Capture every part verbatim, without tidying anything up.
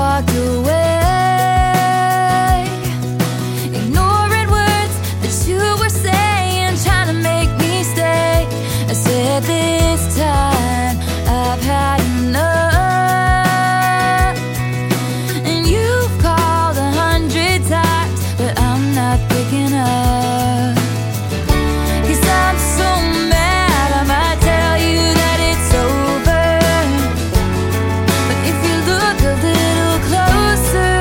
walked away, ignoring words that you were saying, trying to make me stay. I said this time I've had enough, and you've called a hundred times, but I'm not picking up. 'Cause I'm so mad, I might tell you that it's over, but if you look a little closer,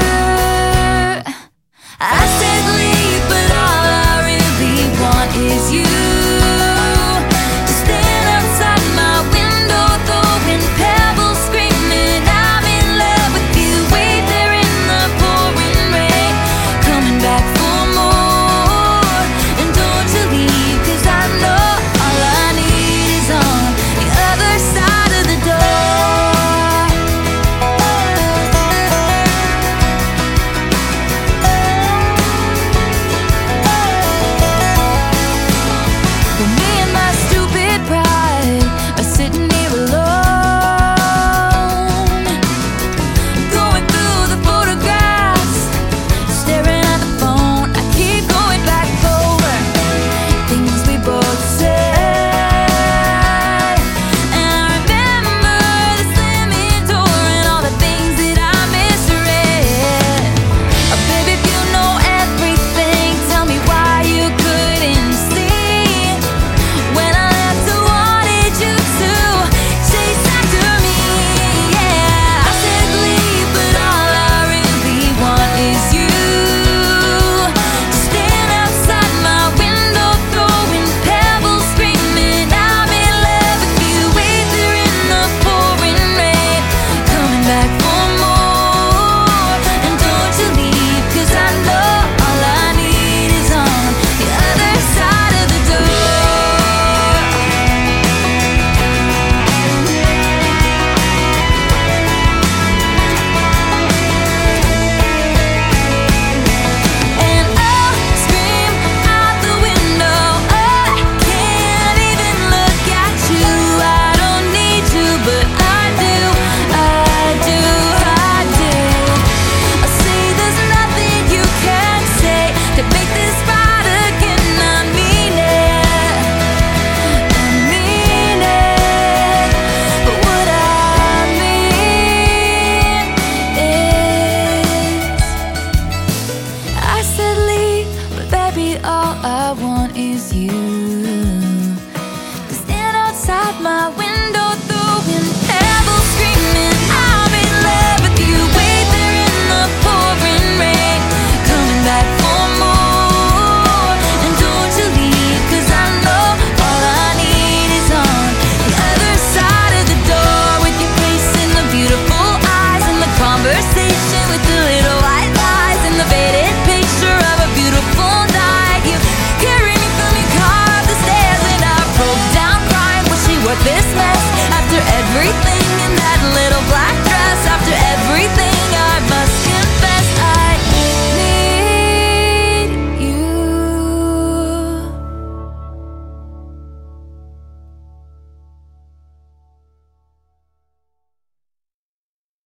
I said leave, but all I really want is you. To stand outside my window, throwing pebbles, screaming I'm in love with you. Wait there in the pouring rain, coming back for more. And don't you leave, 'cause I know all I need is on the other side of the door. But me and my stupid pride are sitting here alone, going through the photographs, staring at the phone. I keep going back over things we both said, and I remember the slamming door and all the things that I misread. Oh, baby, if you know everything, tell me why you couldn't see when I left. I wanted you to chase after me. Yeah, I said leave, but all I really want is you. To stand outside my window, throwing pebbles, screaming I'm in love with you. Wait there in the pouring rain, coming back for more. And don't you leave, 'cause I know all I need is on the other side of the door. And I'll scream out the window, I can't even look at you. I don't need you, but I do, I do, I do. I say there's nothing you can say to make this right again. I mean it, I mean it. But what I mean is, I said leave, but baby, all I want is you. To stand outside my window, throwing pebbles, screaming I'm in love with you. Wait there in the pouring rain, coming back for more. And don't you leave, 'cause I know all I need is on the other side of the door. With your face and the beautiful eyes, and the conversation with the little white lies, and the faded picture of a beautiful night. You carried me from your car up the stairs, and I broke down crying, wishing what this mess after everything in that